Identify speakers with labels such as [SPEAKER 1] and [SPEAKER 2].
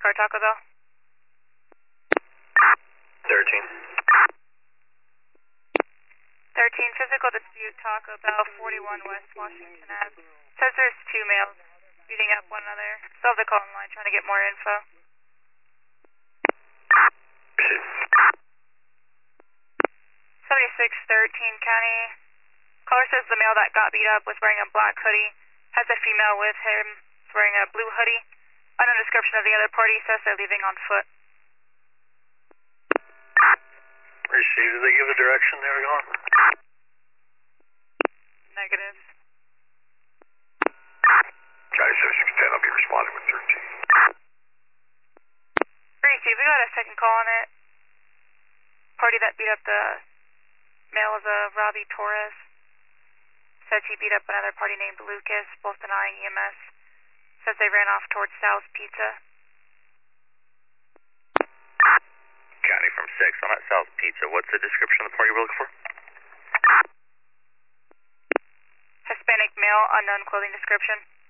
[SPEAKER 1] NASCAR Taco Bell.
[SPEAKER 2] 13.
[SPEAKER 1] 13, physical dispute, Taco Bell, 41 West Washington Ave. Says there's two males beating up one another. Still have the call in line trying to get more info. 7613 County. Caller says the male that got beat up was wearing a black hoodie. Has a female with him wearing a blue hoodie. Unknown description of the other party, says they're leaving on foot.
[SPEAKER 2] Received. Did they give the direction they were going?
[SPEAKER 1] Negative.
[SPEAKER 2] Charlie 7610, I'll be responding with 13.
[SPEAKER 1] Received. We got a second call on it. Party that beat up the male is Robbie Torres. Says he beat up another party named Lucas, both denying EMS. Says they ran off towards Sal's Pizza.
[SPEAKER 2] County from 6 on that Sal's Pizza. What's the description of the party we're looking for?
[SPEAKER 1] Hispanic male, unknown clothing description.